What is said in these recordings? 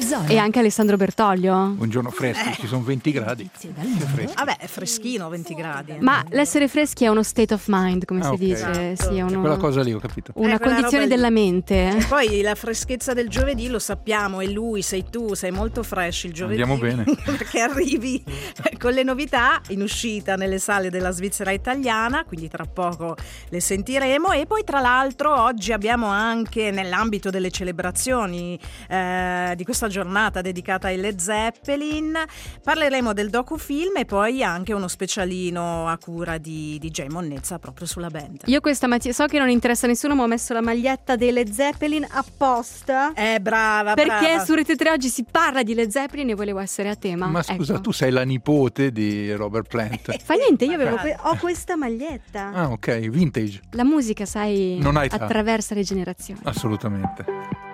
Zona. E anche Alessandro Bertoglio. Buongiorno freschi, ci sono 20 gradi. Vabbè, è freschino 20 gradi. Ma l'essere freschi è uno state of mind, come si ok. dice. Sì, è Quella cosa lì, ho capito. una quella condizione roba lì. della mente. E poi la freschezza del giovedì lo sappiamo, e lui, sei tu, sei molto fresh il giovedì. Andiamo bene. Perché arrivi con le novità in uscita nelle sale della Svizzera italiana, quindi tra poco le sentiremo. E poi tra l'altro oggi abbiamo anche, nell'ambito delle celebrazioni di questa giornata dedicata ai Led Zeppelin, parleremo del docufilm e poi anche uno specialino a cura di DJ Monnezza proprio sulla band. Io questa mattina, so che non interessa a nessuno, ma ho messo la maglietta dei Led Zeppelin apposta. Brava, Perché brava. su Rete 3 oggi si parla di Led Zeppelin e volevo essere a tema. Ma scusa, ecco. tu sei la nipote di Robert Plant. Fa niente, io ho questa maglietta. Ah, ok, vintage. La musica, sai, Non ha età. attraversa le generazioni. Assolutamente.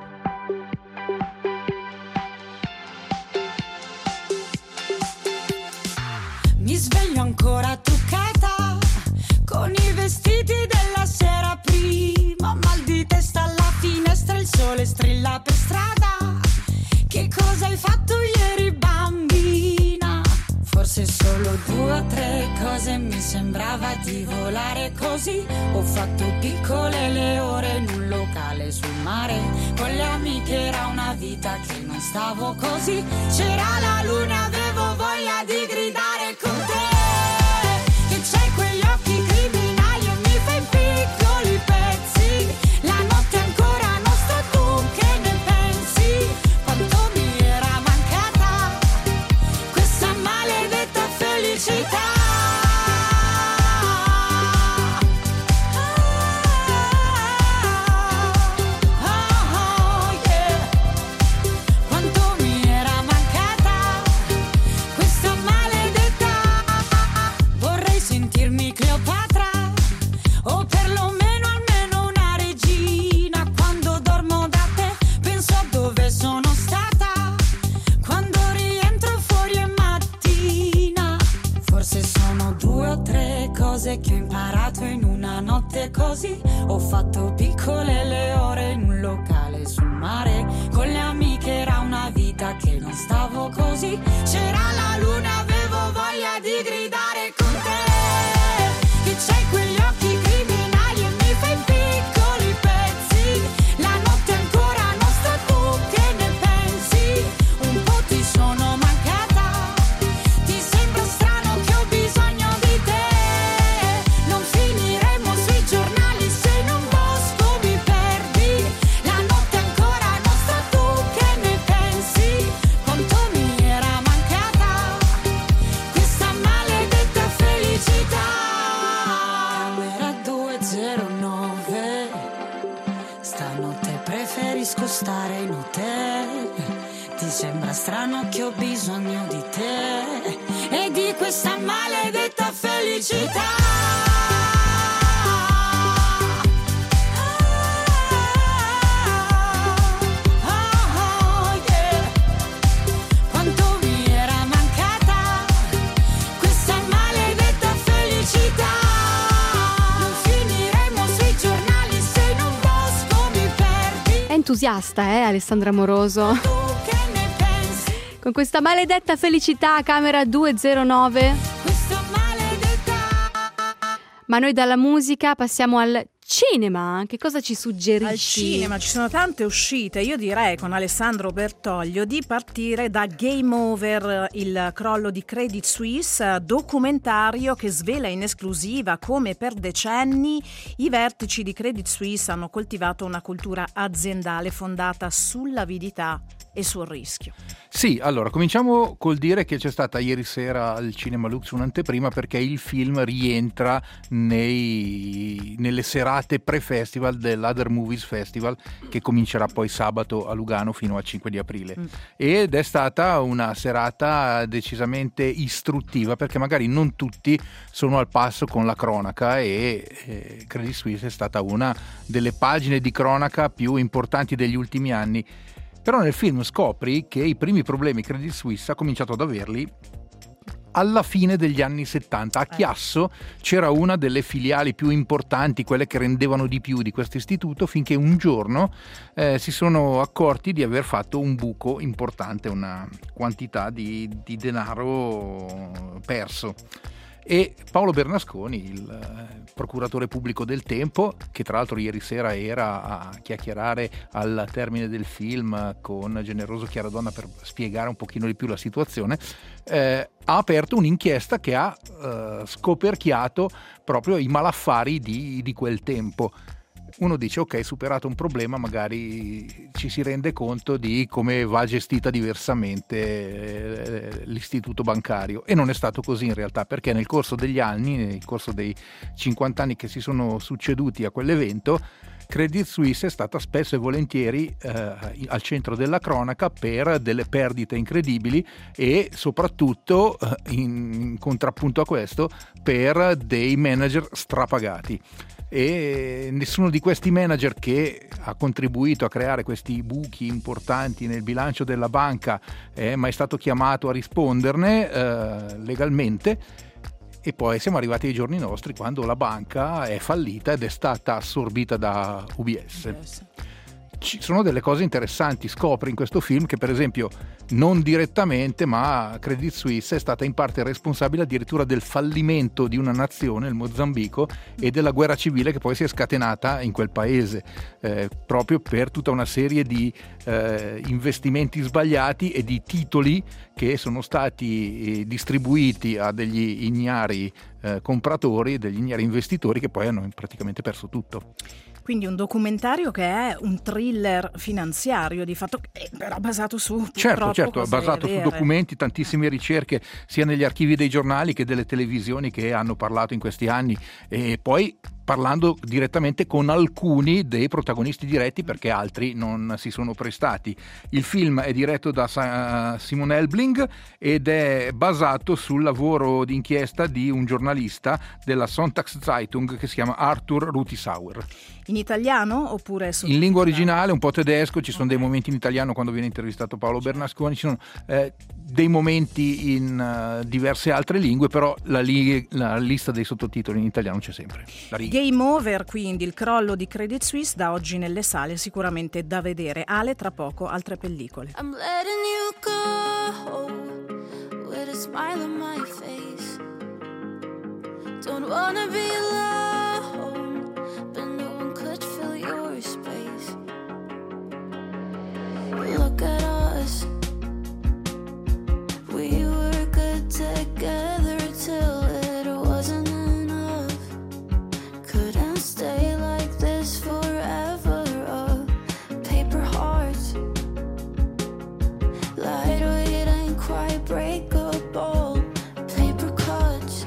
Mi sveglio ancora truccata con i vestiti della sera prima, mal di testa alla finestra, il sole strilla per strada. Che cosa hai fatto ieri, bambina? Forse solo 2 o 3 cose, mi sembrava di volare così. Ho fatto piccole le ore in un locale sul mare, con le amiche era una vita che non stavo così. C'era la luna, avevo voglia di gridare con te. Che c'hai quegli occhi criminali e mi fai piccoli pezzi. La notte è ancora nostra, tu che ne pensi? Quanto mi era mancata questa maledetta felicità. Quanto mi era mancata questa maledetta. Vorrei sentirmi Cleopatra, o perlomeno almeno una regina. Quando dormo da te penso a dove sono stata, quando rientro fuori è mattina. Forse sono 2 o 3 cose che ho imparato in una notte così. Ho fatto piccole le ore in un locale sul mare, con le amiche era una vita che non stavo così. C'era la luna, avevo voglia di gridare con te. Che c'hai quegli occhi criminali e mi fai piccoli pezzi. La notte è ancora nostra, tu che ne pensi? Un po' ti sono mancata, ti sembra strano che ho bisogno di te. Non finiremo sui giornali se in un bosco mi perdi. La notte è ancora nostra, tu che ne pensi? Quanto mi era mancata questa maledetta felicità. Camera 209, stanotte preferisco stare in hotel. Ti sembra strano che ho bisogno di te e di questa maledetta felicità. Quanto mi era mancata questa maledetta felicità. Non finiremo sui giornali se in un bosco mi perdi. È entusiasta, Alessandra Moroso. Tu che ne pensi? Con questa maledetta felicità, camera 209. Questa maledetta. Ma noi dalla musica passiamo al cinema. Che cosa ci suggerisci? Al cinema ci sono tante uscite. Io direi con Alessandro Bertoglio di partire da Game Over, il crollo di Credit Suisse, documentario che svela in esclusiva come per decenni i vertici di Credit Suisse hanno coltivato una cultura aziendale fondata sull'avidità e sul rischio. Sì, allora cominciamo col dire che c'è stata ieri sera al Cinema Lux un'anteprima, perché il film rientra nelle serate pre-festival dell'Other Movies Festival, che comincerà poi sabato a Lugano fino al 5 di aprile. Ed è stata una serata decisamente istruttiva, perché magari non tutti sono al passo con la cronaca, e Credit Suisse è stata una delle pagine di cronaca più importanti degli ultimi anni. Però nel film scopri che i primi problemi Credit Suisse ha cominciato ad averli alla fine degli anni 70. A Chiasso c'era una delle filiali più importanti, quelle che rendevano di più di questo istituto, finché un giorno si sono accorti di aver fatto un buco importante, una quantità di denaro perso. E Paolo Bernasconi, il procuratore pubblico del tempo, che tra l'altro ieri sera era a chiacchierare al termine del film con Generoso Chiaradonna per spiegare un pochino di più la situazione, ha aperto un'inchiesta che ha scoperchiato proprio i malaffari di quel tempo. Uno dice ok, superato un problema, magari ci si rende conto di come va gestita diversamente l'istituto bancario, e non è stato così in realtà, perché nel corso degli anni, nel corso dei 50 anni che si sono succeduti a quell'evento, Credit Suisse è stata spesso e volentieri al centro della cronaca per delle perdite incredibili e soprattutto in contrappunto a questo per dei manager strapagati. E nessuno di questi manager che ha contribuito a creare questi buchi importanti nel bilancio della banca è mai stato chiamato a risponderne legalmente. E poi siamo arrivati ai giorni nostri, quando la banca è fallita ed è stata assorbita da UBS. Ci sono delle cose interessanti, scopre in questo film che per esempio non direttamente, ma Credit Suisse è stata in parte responsabile addirittura del fallimento di una nazione, il Mozambico, e della guerra civile che poi si è scatenata in quel paese, proprio per tutta una serie di investimenti sbagliati e di titoli che sono stati distribuiti a degli ignari compratori, degli ignari investitori, che poi hanno praticamente perso tutto. Quindi un documentario che è un thriller finanziario di fatto, però basato su certo, basato su documenti, tantissime ricerche sia negli archivi dei giornali che delle televisioni che hanno parlato in questi anni, e poi parlando direttamente con alcuni dei protagonisti diretti, perché altri non si sono prestati. Il film è diretto da Simon Helbling ed è basato sul lavoro d'inchiesta di un giornalista della Sonntagszeitung che si chiama Arthur Rutisauer. In italiano oppure in lingua originale, un po' tedesco, ci sono dei momenti in italiano quando viene intervistato Paolo Bernasconi, ci sono dei momenti in diverse altre lingue, però la lista dei sottotitoli in italiano c'è sempre. Game Over, quindi il crollo di Credit Suisse, da oggi nelle sale, sicuramente da vedere. Ale, tra poco altre pellicole. I'm letting you go with a smile on my face. Don't wanna be alone, but no one could fill your space. Look at us, we were good together till it wasn't enough. Couldn't stay like this forever. Paper hearts, lightweight and quite breakable. Paper cuts,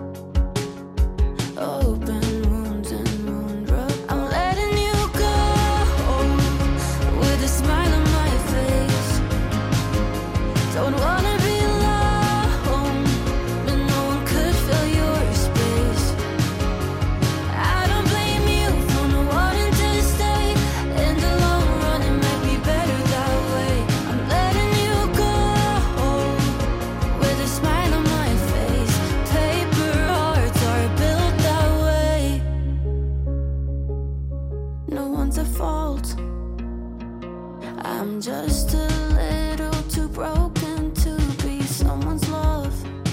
open wounds and wound rub. I'm letting you go with a smile on my face. Don't wanna be alone, but no one could fill your space. I don't blame you for not wanting to stay. In the long run it might be better that way. I'm letting you go with a smile on my face. Paper hearts are built that way. No one's at fault, I'm just a little too broken to be someone's love.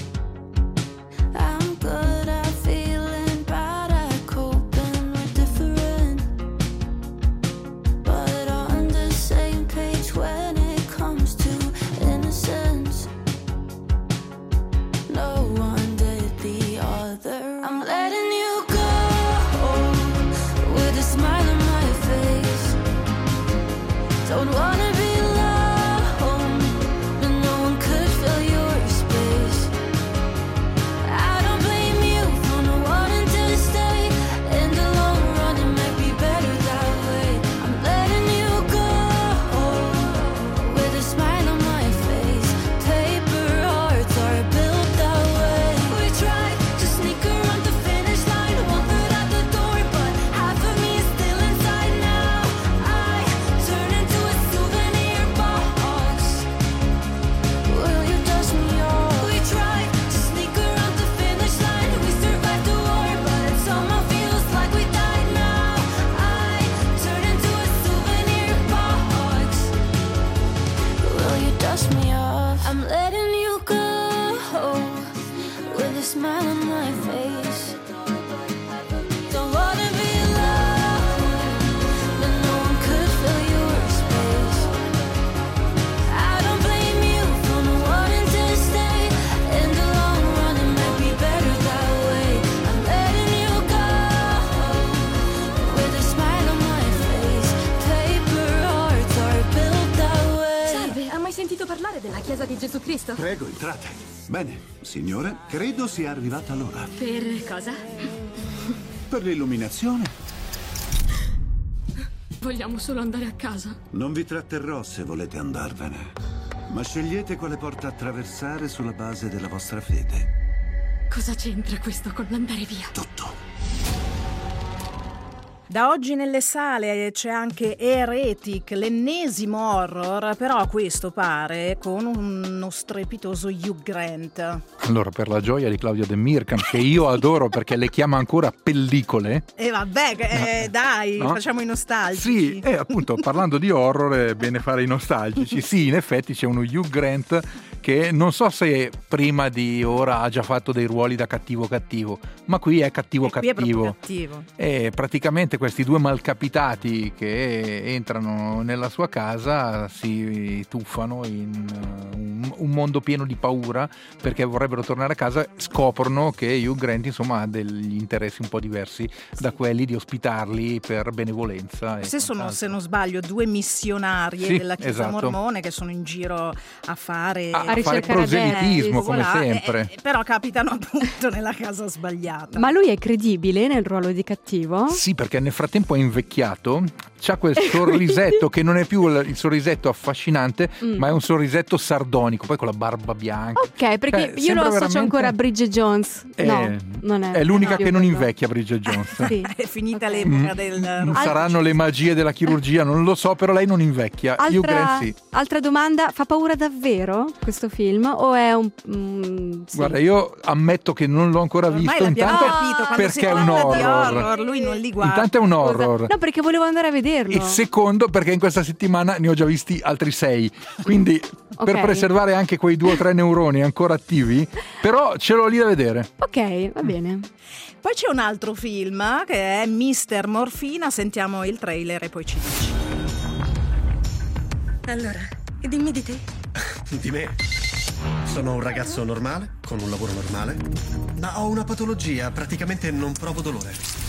I'm good at feeling bad at coping with different, but on the same page when it comes to innocence. No one did the other. I'm letting you go with a smile on my face. Don't wanna be alone, but della Chiesa di Gesù Cristo? Prego, entrate. Bene, signore, credo sia arrivata l'ora. Per cosa? Per l'illuminazione. Vogliamo solo andare a casa. Non vi tratterrò se volete andarvene, ma scegliete quale porta attraversare sulla base della vostra fede. Cosa c'entra questo con l'andare via? Tutto. Da oggi nelle sale c'è anche Heretic, l'ennesimo horror, però questo pare con uno strepitoso Hugh Grant. Allora, per la gioia di Claudia De Mirkan, che io adoro perché le chiama ancora pellicole. E vabbè, dai, no? Facciamo i nostalgici. Sì, appunto, parlando di horror è bene fare i nostalgici. Sì, in effetti c'è uno Hugh Grant che non so se prima di ora ha già fatto dei ruoli da cattivo, ma qui è cattivo. Qui è proprio cattivo. E praticamente questi due malcapitati che entrano nella sua casa si tuffano in un mondo pieno di paura perché vorrebbero tornare a casa. Scoprono che Hugh Grant insomma ha degli interessi un po' diversi da quelli di ospitarli per benevolenza. Se sono, se non sbaglio, due missionarie della Chiesa mormone che sono in giro a fare proselitismo, come voilà, sempre. Però capitano appunto nella casa sbagliata. Ma lui è credibile nel ruolo di cattivo? Sì, perché nel frattempo è invecchiato, c'ha quel sorrisetto che non è più il sorrisetto affascinante, ma è un sorrisetto sardonico, poi con la barba bianca. Ok, perché io lo associo ancora a Bridget Jones. No, non è. È l'unica che non invecchia, Bridget Jones. Sì. È finita l'epoca del... Saranno le magie della chirurgia, non lo so, però lei non invecchia. Hugh Grant sì. Altra domanda, fa paura davvero questo film o è un... sì. Guarda, io ammetto che non l'ho ancora visto, intanto perché è un horror. Lui non li guarda. Intanto è un horror. No, perché volevo andare a vederlo. E secondo, perché in questa settimana ne ho già visti altri 6, quindi per preservare anche quei 2 o 3 neuroni ancora attivi, però ce l'ho lì da vedere. Ok, va bene. Poi c'è un altro film che è Mr. Morfina, sentiamo il trailer e poi ci dici. Allora, dimmi di te. Di me? Sono un ragazzo normale, con un lavoro normale, ma ho una patologia, praticamente non provo dolore.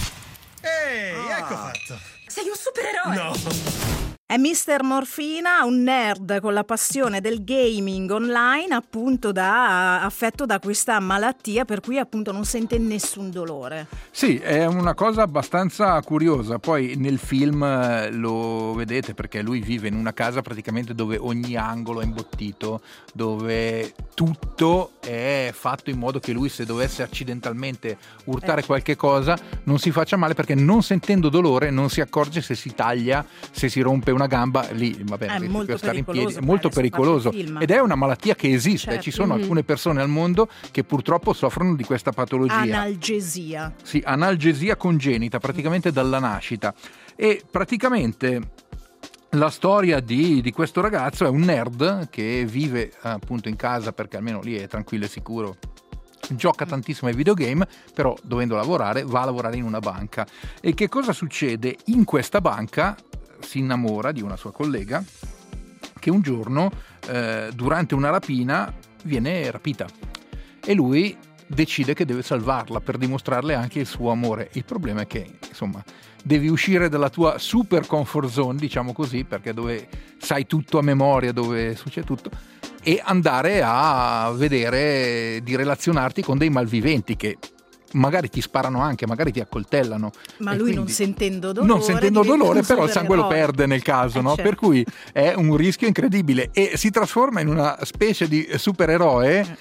Ehi, ecco fatto. Sei un supereroe! No! È Mr. Morfina, un nerd con la passione del gaming online, appunto affetto da questa malattia per cui appunto non sente nessun dolore. Sì, è una cosa abbastanza curiosa. Poi nel film lo vedete perché lui vive in una casa praticamente dove ogni angolo è imbottito, dove tutto è fatto in modo che lui, se dovesse accidentalmente urtare qualche cosa, non si faccia male, perché non sentendo dolore non si accorge se si taglia, se si rompe una gamba, lì va bene, è molto stare in piedi, è pericoloso, molto pericoloso ed è una malattia che esiste, certo. Ci sono alcune persone al mondo che purtroppo soffrono di questa patologia. Analgesia. Sì, analgesia congenita, praticamente dalla nascita. E praticamente la storia di questo ragazzo è un nerd che vive appunto in casa perché almeno lì è tranquillo e sicuro. Gioca tantissimo ai videogame, però dovendo lavorare va a lavorare in una banca. E che cosa succede? In questa banca si innamora di una sua collega che un giorno durante una rapina viene rapita e lui decide che deve salvarla per dimostrarle anche il suo amore. Il problema è che insomma devi uscire dalla tua super comfort zone, diciamo così, perché dove sai tutto a memoria, dove succede tutto, e andare a vedere di relazionarti con dei malviventi che magari ti sparano anche, magari ti accoltellano. Ma e lui quindi, non sentendo dolore però il sangue lo perde nel caso, no? Certo. Per cui è un rischio incredibile e si trasforma in una specie di supereroe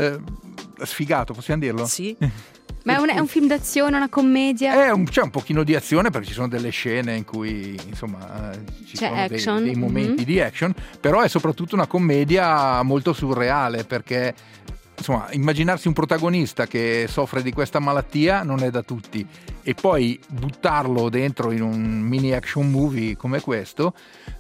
sfigato, possiamo dirlo? Sì. Ma è un film d'azione, una commedia? C'è un pochino di azione perché ci sono delle scene in cui insomma ci c'è sono action. dei momenti di action, però è soprattutto una commedia molto surreale perché insomma immaginarsi un protagonista che soffre di questa malattia non è da tutti e poi buttarlo dentro in un mini action movie come questo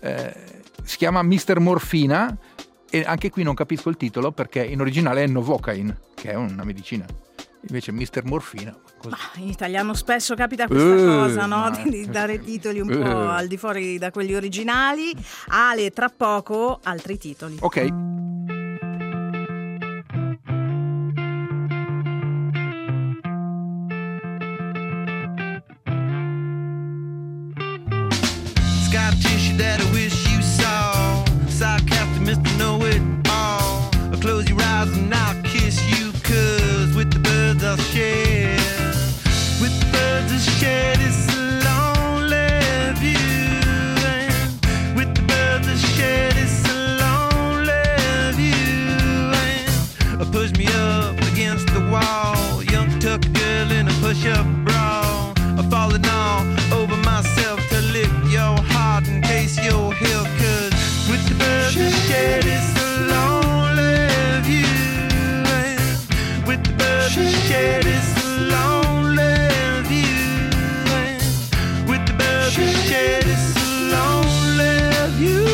si chiama Mr. Morfina e anche qui non capisco il titolo perché in originale è Novocaine, che è una medicina. Invece Mr. Morfina ma in italiano spesso capita questa cosa, no? Di dare titoli un po' al di fuori da quelli originali. Ale, tra poco altri titoli. Ok. Scar tissue that I wish you saw. Sarcastic Mr. Know It All. close your eyes and I'll kiss you, 'cause with the birds I'll share. With the birds I'll share this lonely view. And with the birds I'll share this lonely view. And push me up against the wall, young tuck girl in a push-up bra. I'm falling all over myself to lick your heart and taste your heel, 'cause with the birds I'll share this lonely view. And with the birds I'll share this lonely view. And with the birds I'll share this lonely view.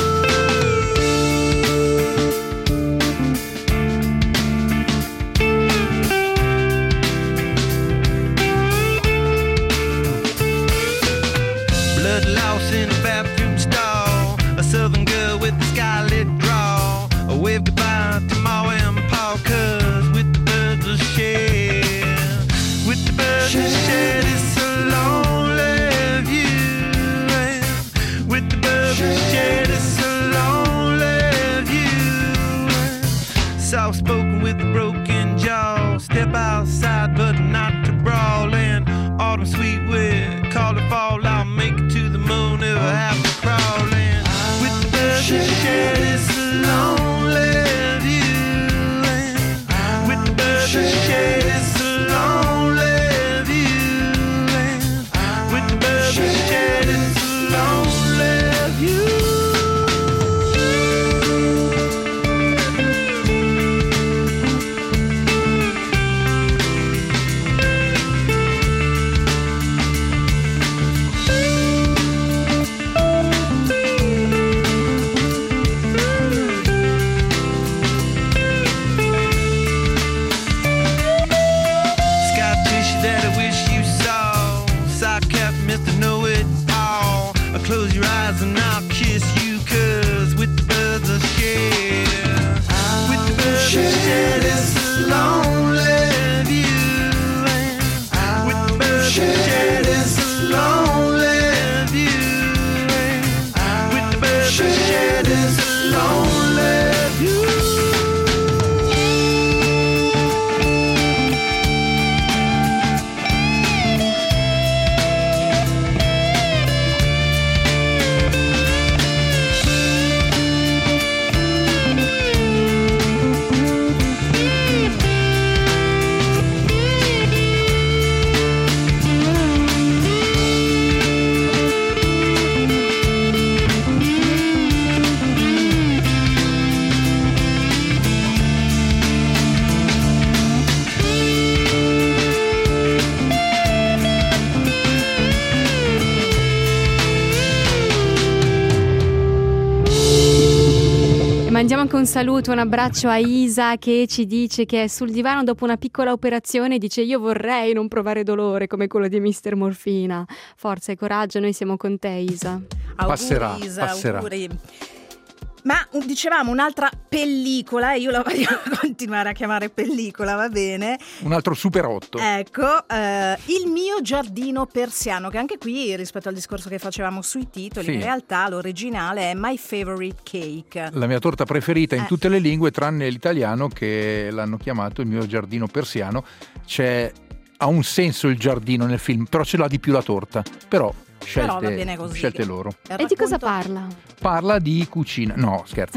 Blood louse in a bathroom stall, a southern girl with a skylit draw. A wave goodbye to Ma and Pa, 'cause with the birds I'll share. With the birds I'll share this lonely view. And with the birds I'll share this lonely view. Soft spoken with a broken jaw, step outside but not to brawl. And autumn sweet with call it fall, I'll make it to the moon if I have to crawl. And with the birds I'll share this lonely view. And with the birds I'll share this lonely view. And with the birds I'll share this lonely view. Scottish that I wish you saw, sock cap Mr. Know-It-All. Close your eyes and I'll kiss you, 'cause with the birds I'll share. With the birds I'll share this lonely view. And with the birds I'll share this lonely view. And with the birds I'll share this lonely view. Mandiamo anche un saluto, un abbraccio a Isa che ci dice che è sul divano dopo una piccola operazione e dice: io vorrei non provare dolore come quello di Mr. Morfina. Forza e coraggio, noi siamo con te, Isa. Passerà, Auguri, Isa, passerà. auguri. Ma dicevamo un'altra pellicola, e io la voglio continuare a chiamare pellicola, va bene? Un altro Super 8. Ecco, Il mio giardino persiano, che anche qui rispetto al discorso che facevamo sui titoli, Sì. in realtà l'originale è My Favorite Cake. La mia torta preferita in tutte le lingue, tranne l'italiano, che l'hanno chiamato Il mio giardino persiano. Ha un senso il giardino nel film, però ce l'ha di più la torta. Però va bene così. scelte loro. E di cosa parla? Parla di cucina. No, scherzo.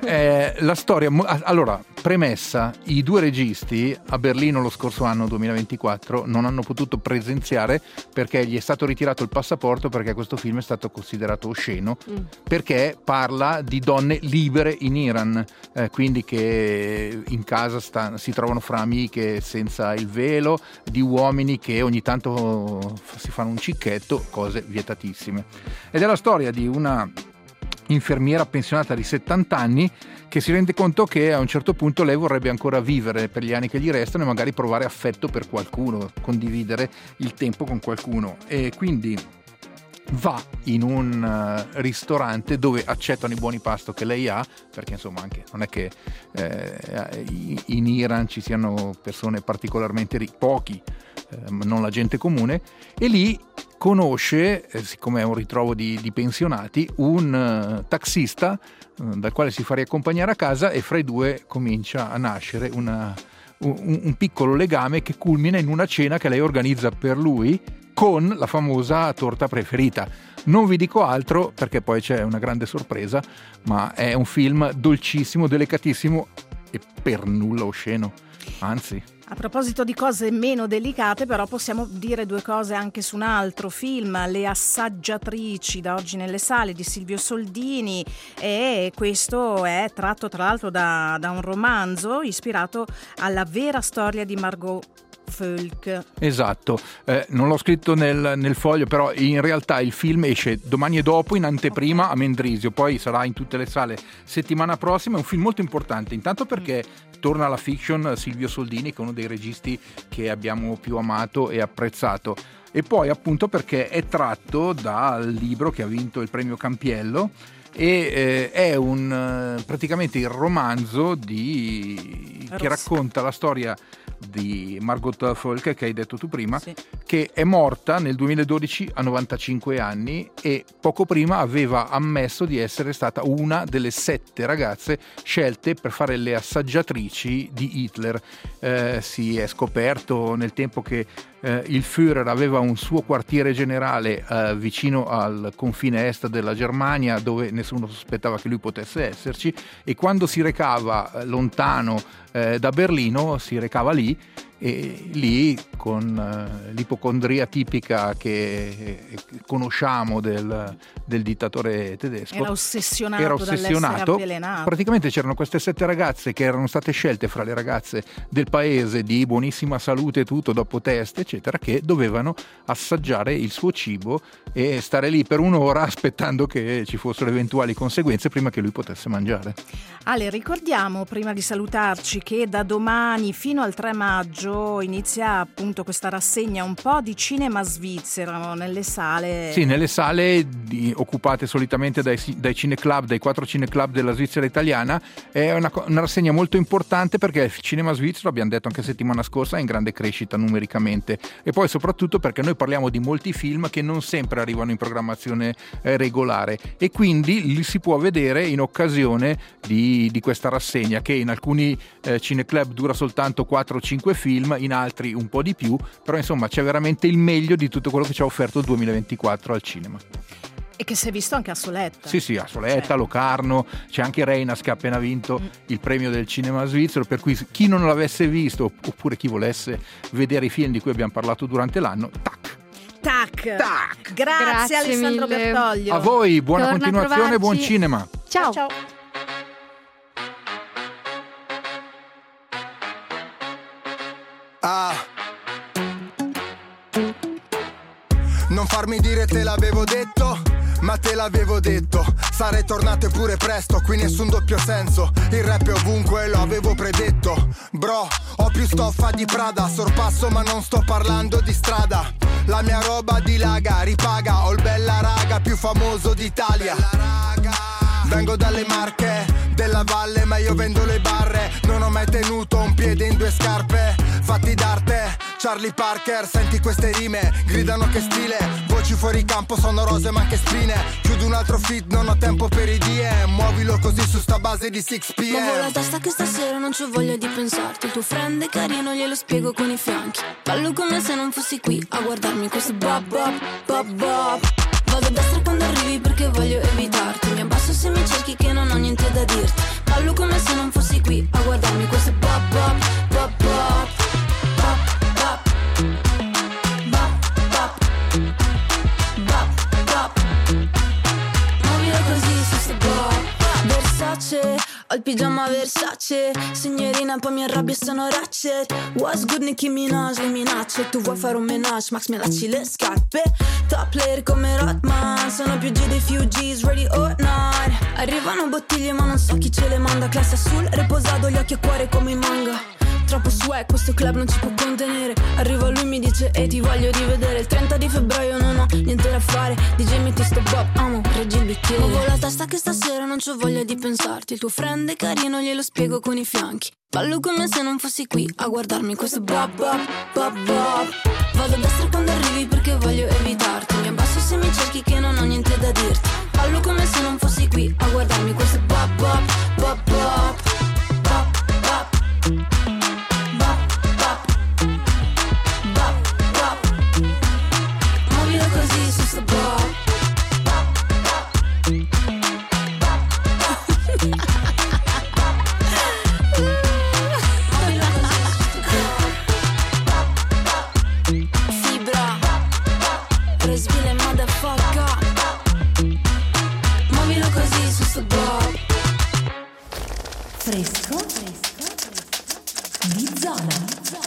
La storia. Allora, premessa: i due registi a Berlino lo scorso anno 2024 non hanno potuto presenziare perché gli è stato ritirato il passaporto, perché questo film è stato considerato osceno, perché parla di donne libere in Iran, quindi che in casa si trovano fra amiche senza il velo, di uomini che ogni tanto si fanno un cicchetto, cose vietatissime. Ed è la storia di una infermiera pensionata di 70 anni che si rende conto che a un certo punto lei vorrebbe ancora vivere per gli anni che gli restano e magari provare affetto per qualcuno, condividere il tempo con qualcuno, e quindi va in un ristorante dove accettano i buoni pasto che lei ha, perché insomma anche non è che in Iran ci siano persone particolarmente pochi non la gente comune, e lì conosce, siccome è un ritrovo di pensionati, un taxista dal quale si fa riaccompagnare a casa, e fra i due comincia a nascere un piccolo legame che culmina in una cena che lei organizza per lui con la famosa torta preferita. Non vi dico altro perché poi c'è una grande sorpresa, ma è un film dolcissimo, delicatissimo e per nulla osceno, anzi. A proposito di cose meno delicate, però possiamo dire due cose anche su un altro film, Le assaggiatrici, da oggi nelle sale, di Silvio Soldini, e questo è tratto tra l'altro da un romanzo ispirato alla vera storia di Margot Folk. Esatto, non l'ho scritto nel foglio, però in realtà il film esce domani e dopo in anteprima a Mendrisio, poi sarà in tutte le sale settimana prossima. È un film molto importante, intanto perché torna alla fiction Silvio Soldini, che è uno dei registi che abbiamo più amato e apprezzato, e poi appunto perché è tratto dal libro che ha vinto il premio Campiello, e è praticamente il romanzo che racconta la storia di Margot Folk, che hai detto tu prima, sì, che è morta nel 2012 a 95 anni e poco prima aveva ammesso di essere stata una delle 7 ragazze scelte per fare le assaggiatrici di Hitler. Si è scoperto nel tempo che il Führer aveva un suo quartiere generale vicino al confine est della Germania, dove nessuno sospettava che lui potesse esserci, e quando si recava lontano da Berlino si recava lì, e lì con l'ipocondria tipica che conosciamo del dittatore tedesco, era ossessionato. Praticamente c'erano queste 7 ragazze che erano state scelte fra le ragazze del paese, di buonissima salute e tutto, dopo test eccetera, che dovevano assaggiare il suo cibo e stare lì per un'ora aspettando che ci fossero eventuali conseguenze prima che lui potesse mangiare. Ale, ricordiamo prima di salutarci che da domani fino al 3 maggio inizia appunto questa rassegna un po' di cinema svizzero nelle sale. Sì, nelle sale occupate solitamente dai cineclub, dai 4 cineclub della Svizzera italiana. È una rassegna molto importante perché il cinema svizzero, abbiamo detto anche settimana scorsa, è in grande crescita numericamente, e poi soprattutto perché noi parliamo di molti film che non sempre arrivano in programmazione regolare, e quindi li si può vedere in occasione di questa rassegna, che in alcuni cineclub dura soltanto 4-5 film, in altri un po' di più, però insomma c'è veramente il meglio di tutto quello che ci ha offerto il 2024 al cinema. E che si è visto anche a Soletta. Sì, a Soletta, Locarno, c'è anche Reinas che ha appena vinto il premio del cinema svizzero, per cui chi non l'avesse visto, oppure chi volesse vedere i film di cui abbiamo parlato durante l'anno, tac. Grazie Alessandro mille. Bertoglio. A voi, buona Torna continuazione, buon cinema. Ciao. Non farmi dire te l'avevo detto, ma te l'avevo detto. Sarei tornato pure presto, qui nessun doppio senso. Il rap è ovunque, lo avevo predetto. Bro, ho più stoffa di Prada, sorpasso ma non sto parlando di strada. La mia roba dilaga, ripaga, ho il bella raga più famoso d'Italia. Vengo dalle Marche, della valle, ma io vendo le barre. Non ho mai tenuto un piede in 2 scarpe fatti d'arte. Charlie Parker, senti queste rime, gridano che stile. Voci fuori campo, sono rose ma anche spine. Chiudo un altro feat, non ho tempo per i DM. Muovilo così su sta base di 6pm. Muovo la testa che stasera non c'ho voglia di pensarti. Il tuo friend è carino, glielo spiego con i fianchi. Ballo con me se non fossi qui a guardarmi questo bop bop bop bop. Vado a destra quando arrivi perché voglio evitarti. Mi abbasso se mi cerchi che non ho niente da dirti. Ballo come se non fossi qui a guardarmi questo pop pop pop pop pop pop pop pop pop. Muovilo così su sto pop. Versace, ho il pigiama Versace. Signorina poi mi arrabbio e sono ratchet. What's good Nicki Minaj, le minacce. Tu vuoi fare un menage, Max mi allacci le scarpe. Top player come Rodman, sono più G dei Fugees, ready or not. Arrivano bottiglie ma non so chi ce le manda. Classe sul, riposato, gli occhi e cuore come i manga. troppo swag, questo club non ci può contenere. Arriva lui mi dice ehi ti voglio rivedere. Il 30 di febbraio non ho niente da fare. DJ metti sto bop, amo, reggi il bicchiere. Muovo la testa che stasera non c'ho voglia di pensarti. Il tuo friend è carino, glielo spiego con i fianchi. Ballo come se non fossi qui a guardarmi questo bop bop bop bop. Vado a destra quando arrivi perché voglio evitarti. Mi abbasso se mi cerchi che non ho niente da dirti. Ballo come se non fossi qui a guardarmi questo bop bop bop bop. Bop bop bop bop bop bop. Muovilo così su sto bop. Svile motherfucker. Muovilo così su sto bop. Fresco di zona.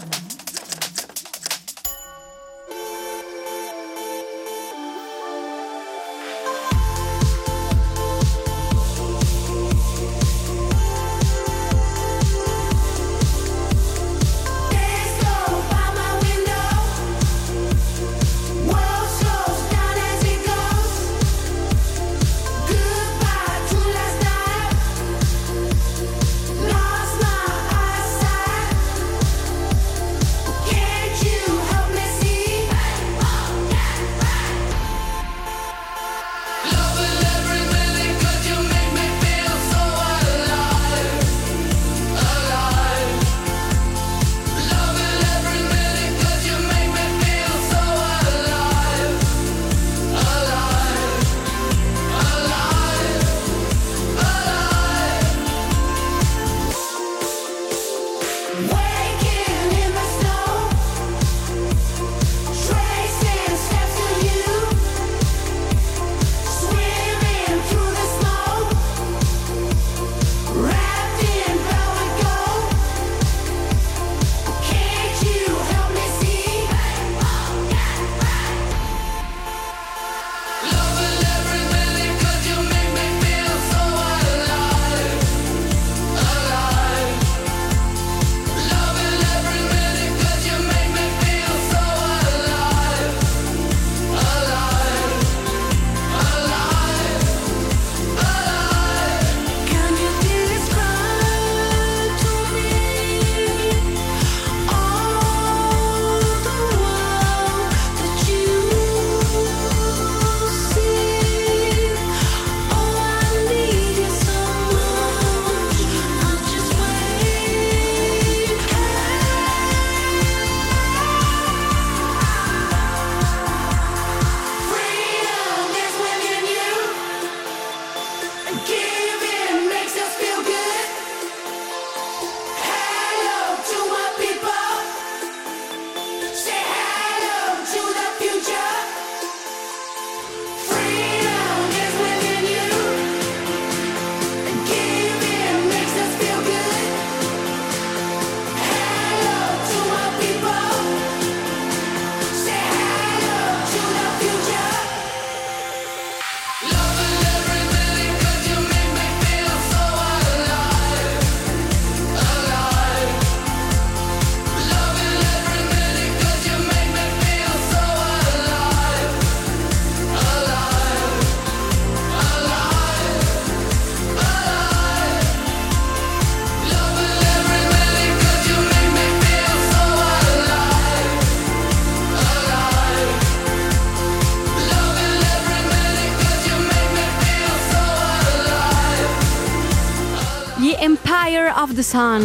Empire of the Sun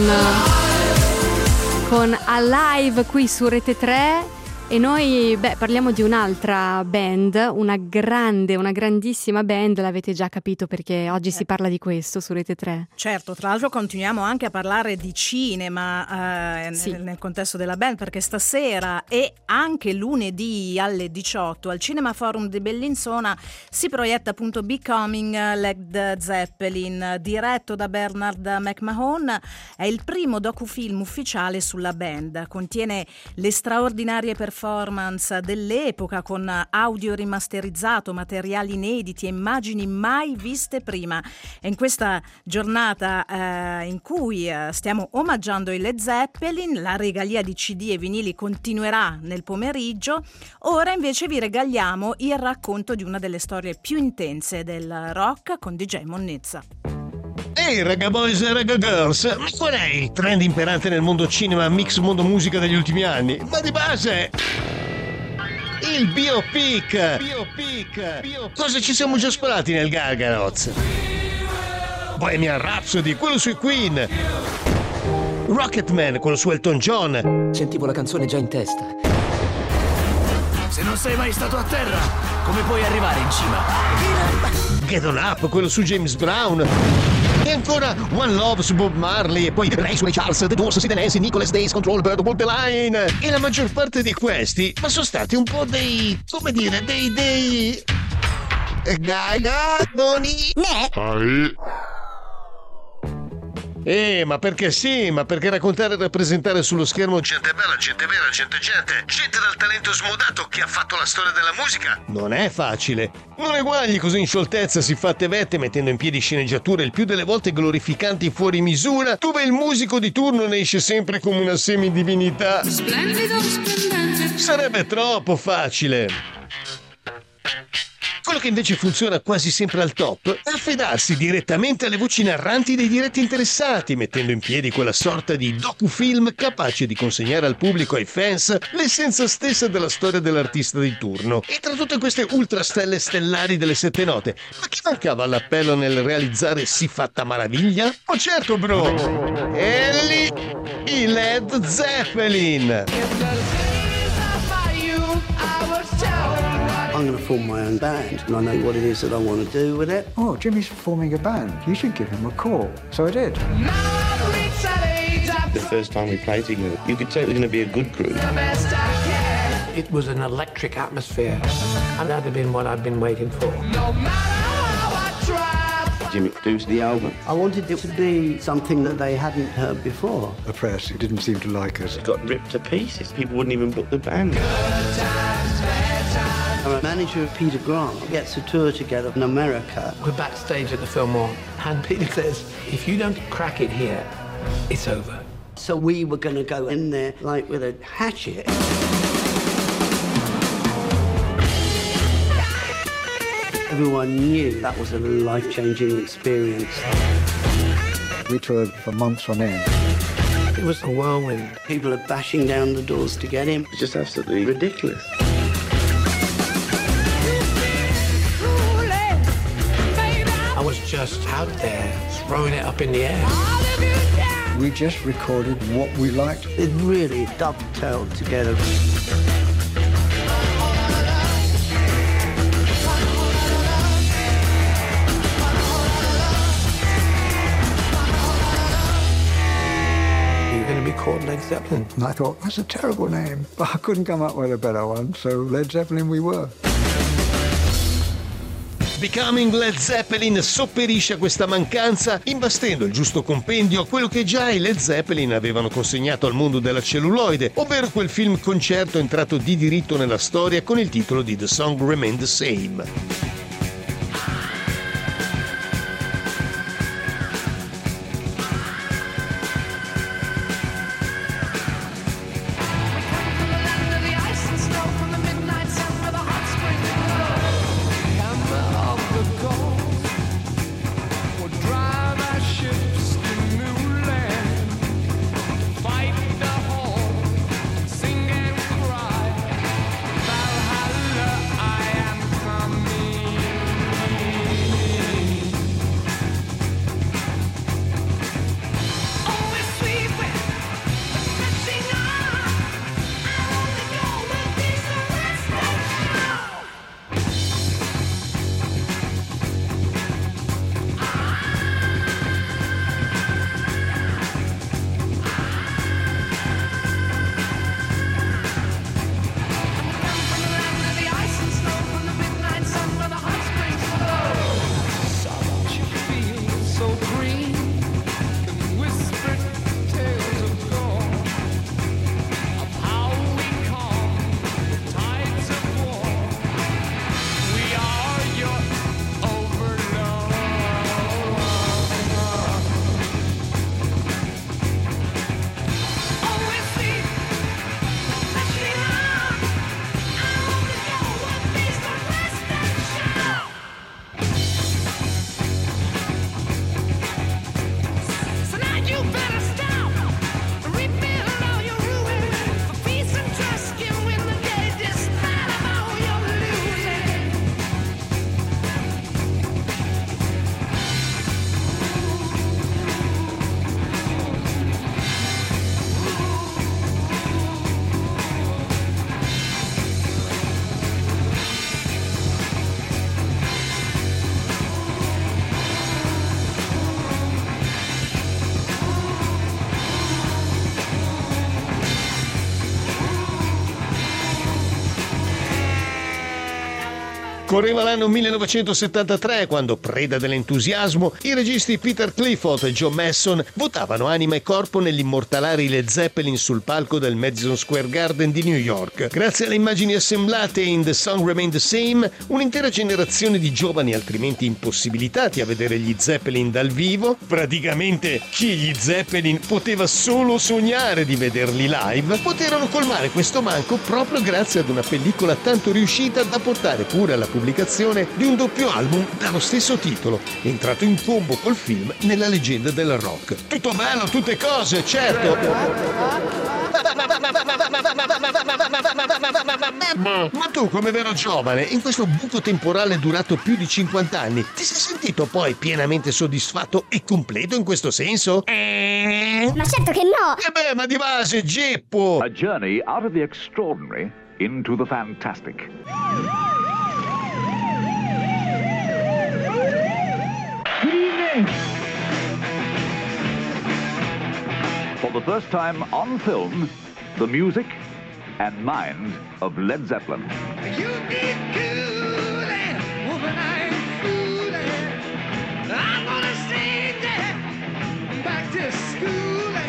con Alive qui su Rete 3. E noi parliamo di un'altra band, una grandissima band, l'avete già capito perché oggi si parla di questo su Rete 3. Certo, tra l'altro continuiamo anche a parlare di cinema sì. nel contesto della band, perché stasera e anche lunedì alle 18 al Cinema Forum di Bellinzona si proietta appunto Becoming Led Zeppelin, diretto da Bernard McMahon. È il primo docufilm ufficiale sulla band, contiene le straordinarie performance performance dell'epoca con audio rimasterizzato, materiali inediti e immagini mai viste prima. E in questa giornata in cui stiamo omaggiando i Led Zeppelin, la regalia di CD e vinili continuerà nel pomeriggio. Ora invece vi regaliamo il racconto di una delle storie più intense del rock con DJ Monnezza. Ehi raga boys e raga girls, ma qual è il trend imperante nel mondo cinema mix mondo musica degli ultimi anni? Ma di base il biopic. Cosa ci siamo già sparati nel Gargaroz? Bohemian Rhapsody, quello sui Queen. Rocketman, quello su Elton John. Sentivo la canzone già in testa. Se non sei mai stato a terra, come puoi arrivare in cima? Get On Up, quello su James Brown. E ancora One Love su Bob Marley. E poi Ray Ray Charles, The Doors, Sid Nancy, Nicholas Days, Control Bird, Walk the Line. E la maggior parte di questi ma sono stati un po' dei, come dire, dei gaidoni. Ma perché sì, ma perché raccontare e rappresentare sullo schermo gente bella, gente vera, gente dal talento smodato che ha fatto la storia della musica non è facile. Non eguagli così in scioltezza siffatte vette mettendo in piedi sceneggiature il più delle volte glorificanti fuori misura, dove il musico di turno ne esce sempre come una semidivinità. Splendido, splendente. Sarebbe troppo facile. Quello che invece funziona quasi sempre al top è affidarsi direttamente alle voci narranti dei diretti interessati, mettendo in piedi quella sorta di docufilm capace di consegnare al pubblico e ai fans l'essenza stessa della storia dell'artista di turno. E tra tutte queste ultrastelle stellari delle sette note, ma chi mancava all'appello nel realizzare siffatta maraviglia? Oh certo bro! E lì i Led Zeppelin! I'm going to form my own band, and I know what it is that I want to do with it. Oh, Jimmy's forming a band. You should give him a call. So I did. The first time we played together, you could tell it was going to be a good group. It was an electric atmosphere, and that had been what I'd been waiting for. Jimmy produced the album. I wanted it to be something that they hadn't heard before. The press didn't seem to like us. It got ripped to pieces. People wouldn't even book the band. Our manager, Peter Grant, gets a tour together in America. We're backstage at the Fillmore, and Peter says, if you don't crack it here, it's over. So we were going to go in there like with a hatchet. Everyone knew that was a life-changing experience. We toured for months on end. It was a whirlwind. People are bashing down the doors to get in. It's just absolutely ridiculous. I was just out there, throwing it up in the air. We just recorded what we liked. It really dovetailed together. You're going to be called Led Zeppelin. And I thought, that's a terrible name. But I couldn't come up with a better one, so Led Zeppelin we were. Becoming Led Zeppelin sopperisce a questa mancanza investendo il giusto compendio a quello che già i Led Zeppelin avevano consegnato al mondo della celluloide, ovvero quel film concerto entrato di diritto nella storia con il titolo di The Song Remained the Same. Valhalla, I am coming. Correva l'anno 1973 quando, preda dell'entusiasmo, i registi Peter Clifford e Joe Masson votavano anima e corpo nell'immortalare i Led Zeppelin sul palco del Madison Square Garden di New York. Grazie alle immagini assemblate in The Song Remains the Same, un'intera generazione di giovani altrimenti impossibilitati a vedere gli Zeppelin dal vivo, praticamente chi gli Zeppelin poteva solo sognare di vederli live, poterono colmare questo manco proprio grazie ad una pellicola tanto riuscita da portare pure alla pubblicazione di un doppio album dallo stesso titolo, entrato in combo col film nella leggenda del rock. Tutto bello, tutte cose, certo. Ma tu, come vero giovane, in questo buco temporale durato più di 50 anni, ti sei sentito poi pienamente soddisfatto e completo in questo senso? Ma certo che no! Beh, ma di base, Geppo! A journey out of the extraordinary into the fantastic. Good evening! For the first time on film, the music and mind of Led Zeppelin. You need cooling, woman, I ain't fooling. I'm gonna sing that back to school.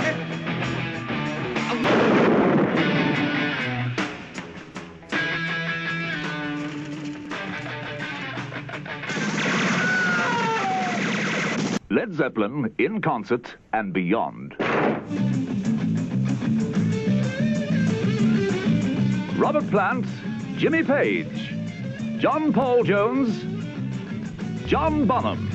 Led Zeppelin in concert and beyond. Robert Plant, Jimmy Page, John Paul Jones, John Bonham.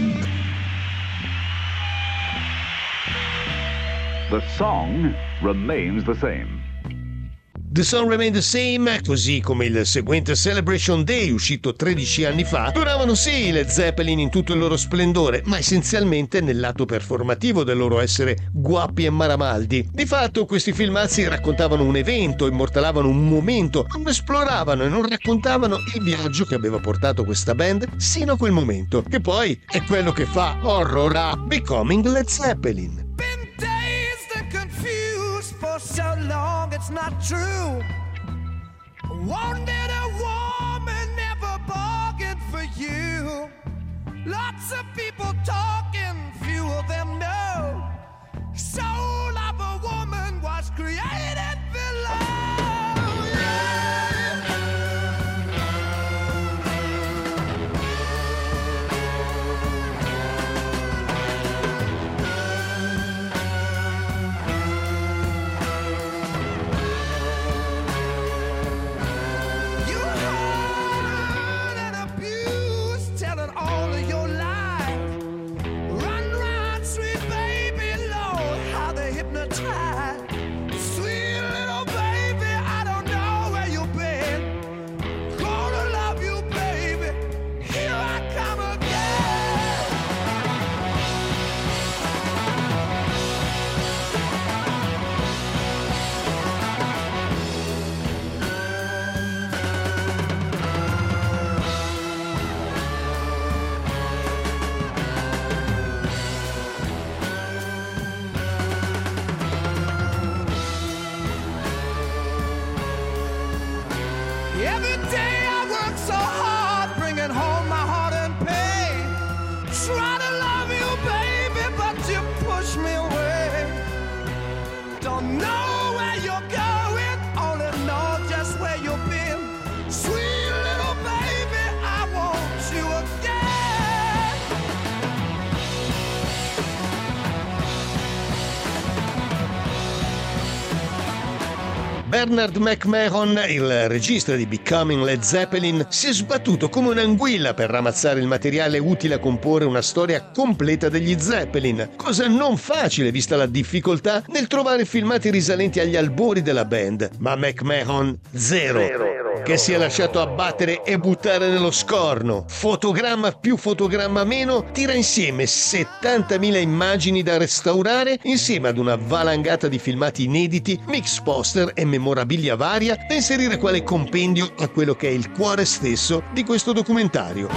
The song remains the same. The Song Remains the Same, così come il seguente Celebration Day uscito 13 anni fa, duravano sì le Zeppelin in tutto il loro splendore, ma essenzialmente nel lato performativo del loro essere guappi e maramaldi. Di fatto questi filmazzi raccontavano un evento, immortalavano un momento, non esploravano e non raccontavano il viaggio che aveva portato questa band sino a quel momento, che poi è quello che fa horror a Becoming Led Zeppelin. For so long it's not true. Wanted a woman, never bargained for you. Lots of people talking, few of them know. Soul of a woman was created below. Every day I work so hard, bringing home my heart and pain. Try to love you, baby, but you push me away. Don't know where you're going, only know just where you've been. Sweet little baby, I want you again. Bernard McMahon, il regista di Becoming Led Zeppelin, si è sbattuto come un'anguilla per ramazzare il materiale utile a comporre una storia completa degli Zeppelin, cosa non facile vista la difficoltà nel trovare filmati risalenti agli albori della band, ma McMahon zero, che si è lasciato abbattere e buttare nello scorno. Fotogramma più fotogramma meno, tira insieme 70.000 immagini da restaurare insieme ad una valangata di filmati inediti, mix poster e memorabilia varia da inserire quale compendio a quello che è il cuore stesso di questo documentario.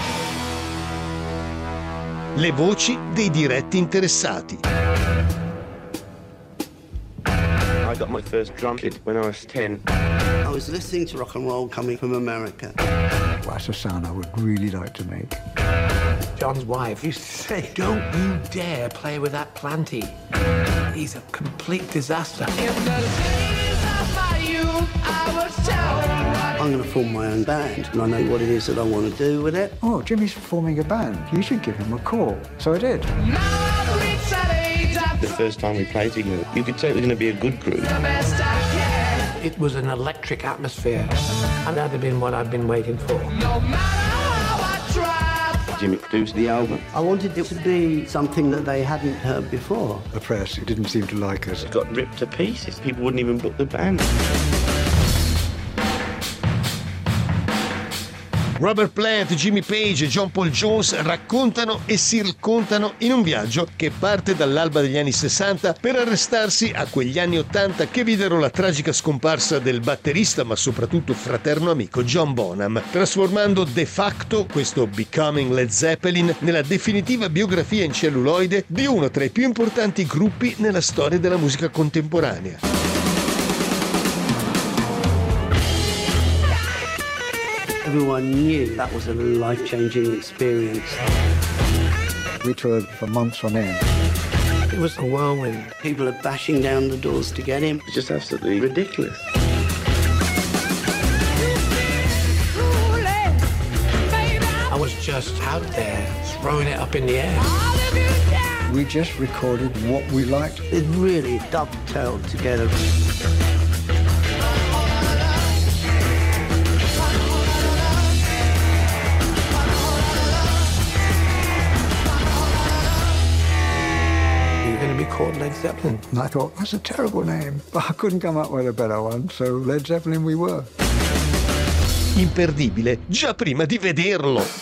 Le voci dei diretti interessati. I got my first drum kit when I was 10. I was listening to rock and roll coming from America. That's a sound I would really like to make. John's wife used to say, "Don't you dare play with that Planty. He's a complete disaster." I'm going to form my own band, and I know what it is that I want to do with it. Oh, Jimmy's forming a band. You should give him a call. So I did. The first time we played together, you could tell it was going to be a good group. It was an electric atmosphere, and that'd have been what I've been waiting for. Jimmy produced the album. I wanted it to be something that they hadn't heard before. The press didn't seem to like us. It got ripped to pieces. People wouldn't even book the band. Robert Plant, Jimmy Page e John Paul Jones raccontano e si raccontano in un viaggio che parte dall'alba degli anni 60 per arrestarsi a quegli anni 80 che videro la tragica scomparsa del batterista ma soprattutto fraterno amico John Bonham, trasformando de facto questo Becoming Led Zeppelin nella definitiva biografia in celluloide di uno tra i più importanti gruppi nella storia della musica contemporanea. Everyone knew that was a life-changing experience. We toured for months on end. It was a whirlwind. People are bashing down the doors to get him. It's just absolutely ridiculous. I was just out there, throwing it up in the air. We just recorded what we liked. It really dovetailed together. Called Led Zeppelin. And I thought, that's a terrible name. But I couldn't come up with a better one, so Led Zeppelin we were. Imperdibile già prima di vederlo.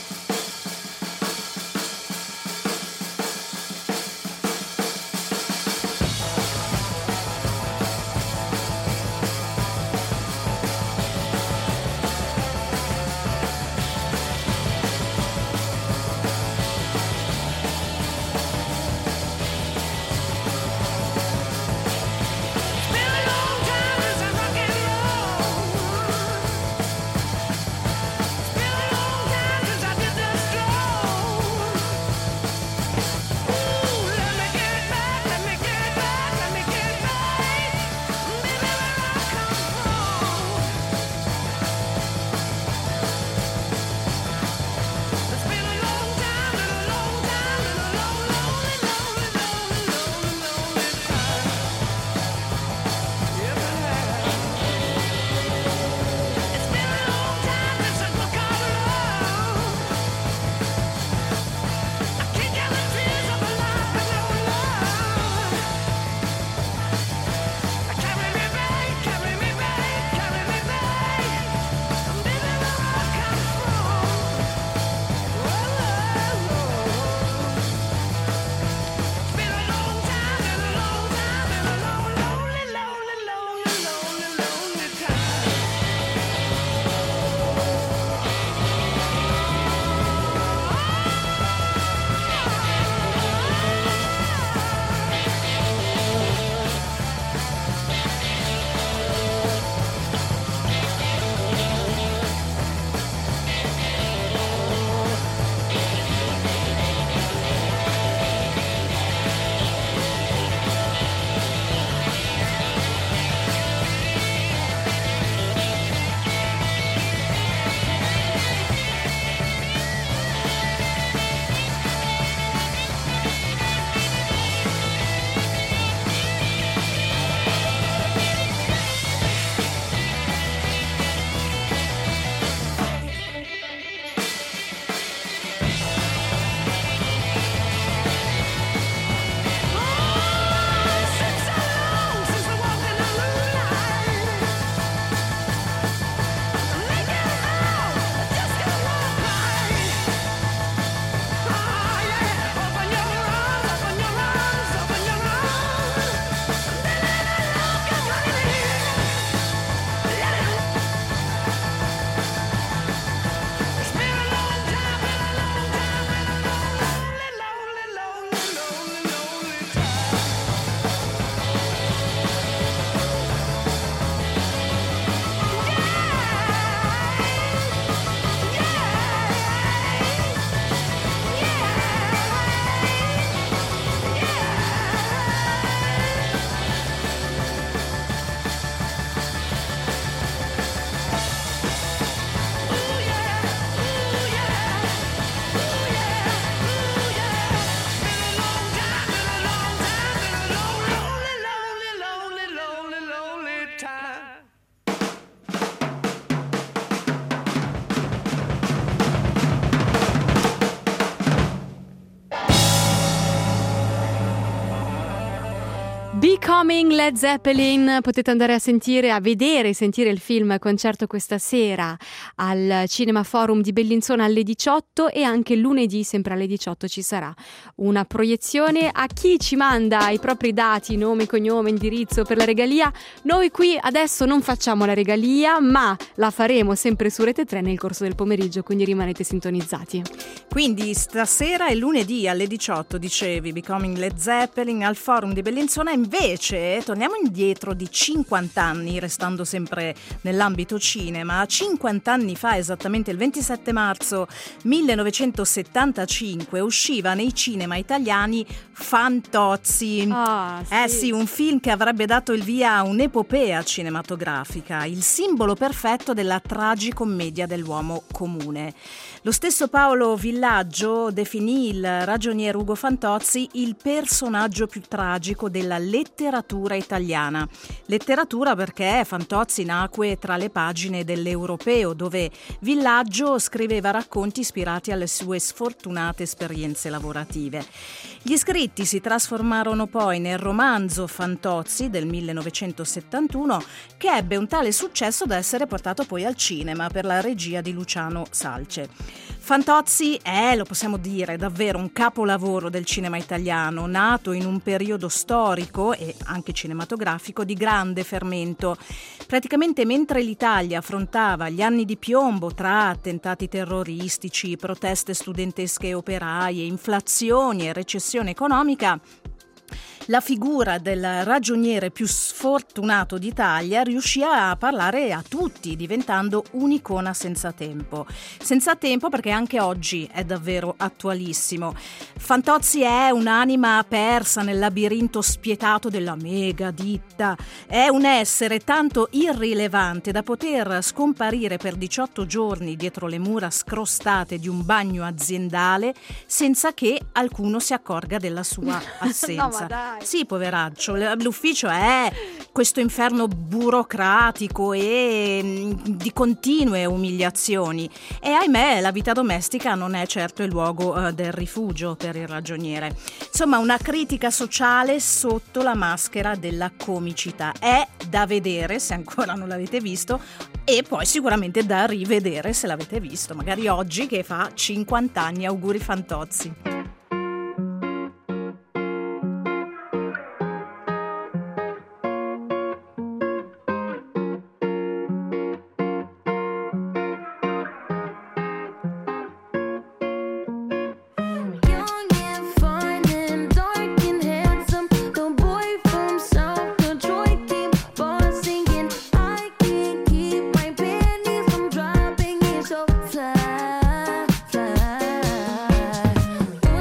Becoming Led Zeppelin, potete andare a sentire, a vedere e sentire il film concerto questa sera al Cinema Forum di Bellinzona alle 18 e anche lunedì sempre alle 18 ci sarà una proiezione. A chi ci manda i propri dati, nome, cognome, indirizzo per la regalia, noi qui adesso non facciamo la regalia ma la faremo sempre su Rete 3 nel corso del pomeriggio, quindi rimanete sintonizzati. Quindi stasera e lunedì alle 18 dicevi Becoming Led Zeppelin al Forum di Bellinzona. Invece torniamo indietro di 50 anni, restando sempre nell'ambito cinema. 50 anni fa, esattamente il 27 marzo 1975, usciva nei cinema italiani Fantozzi. Sì, un film che avrebbe dato il via a un'epopea cinematografica, il simbolo perfetto della tragicommedia dell'uomo comune. Lo stesso Paolo Villaggio definì il ragionier Ugo Fantozzi il personaggio più tragico della letteratura italiana. Letteratura perché Fantozzi nacque tra le pagine dell'Europeo, dove Villaggio scriveva racconti ispirati alle sue sfortunate esperienze lavorative. Gli scritti si trasformarono poi nel romanzo Fantozzi del 1971, che ebbe un tale successo da essere portato poi al cinema per la regia di Luciano Salce. Fantozzi è, lo possiamo dire, davvero un capolavoro del cinema italiano, nato in un periodo storico e anche cinematografico di grande fermento. Praticamente mentre l'Italia affrontava gli anni di piombo tra attentati terroristici, proteste studentesche e operaie, inflazioni e recessione economica, la figura del ragioniere più sfortunato d'Italia riuscì a parlare a tutti, diventando un'icona senza tempo. Senza tempo perché anche oggi è davvero attualissimo. Fantozzi è un'anima persa nel labirinto spietato della mega ditta. È un essere tanto irrilevante da poter scomparire per 18 giorni dietro le mura scrostate di un bagno aziendale senza che alcuno si accorga della sua assenza. No, ma dai. Sì, poveraccio, l'ufficio è questo inferno burocratico e di continue umiliazioni e ahimè la vita domestica non è certo il luogo del rifugio per il ragioniere. Insomma, una critica sociale sotto la maschera della comicità. È da vedere se ancora non l'avete visto e poi sicuramente da rivedere se l'avete visto, magari oggi che fa 50 anni. Auguri Fantozzi. Oh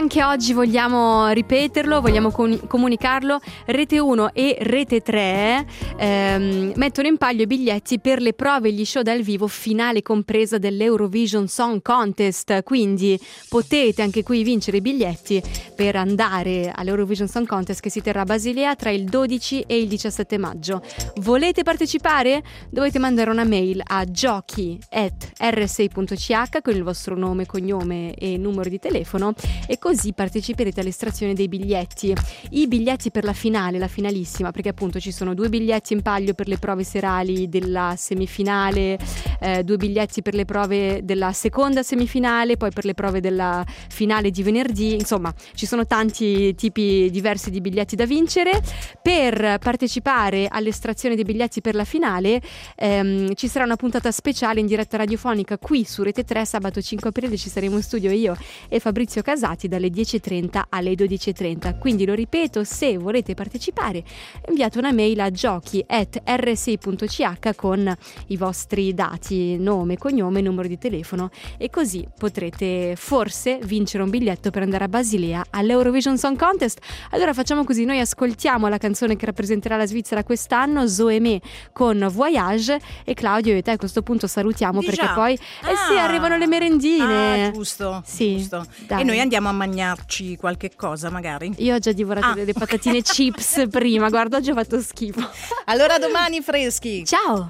anche oggi vogliamo ripeterlo, vogliamo comunicarlo. Rete 1 e Rete 3 mettono in palio i biglietti per le prove e gli show dal vivo finale compresa dell'Eurovision Song Contest, quindi potete anche qui vincere i biglietti per andare all'Eurovision Song Contest che si terrà a Basilea tra il 12 e il 17 maggio. Volete partecipare? Dovete mandare una mail a giochi@rsi.ch con il vostro nome, cognome e numero di telefono, e così parteciperete all'estrazione dei biglietti. I biglietti per la finale, la finalissima, perché appunto ci sono 2 biglietti in palio per le prove serali della semifinale, 2 biglietti per le prove della seconda semifinale, poi per le prove della finale di venerdì. Insomma, ci sono tanti tipi diversi di biglietti da vincere. Per partecipare all'estrazione dei biglietti per la finale ci sarà una puntata speciale in diretta radiofonica qui su Rete 3 sabato 5 aprile. Ci saremo in studio io e Fabrizio Casati dalle 10:30 alle 12:30. Quindi lo ripeto, se volete partecipare inviate una mail a giochi@rsi.ch con i vostri dati, nome, cognome, numero di telefono, e così potrete forse vincere un biglietto per andare a Basilea all'Eurovision Song Contest. Allora facciamo così, noi ascoltiamo la canzone che rappresenterà la Svizzera quest'anno, Zoemè con Voyage, e Claudio e te a questo punto salutiamo perché poi sì, arrivano le merendine. Giusto, sì, giusto. Dai. E noi andiamo a mangiarci qualche cosa magari. Io ho già divorato delle patatine chips prima, guarda, oggi ho fatto schifo. Allora domani freschi. Ciao.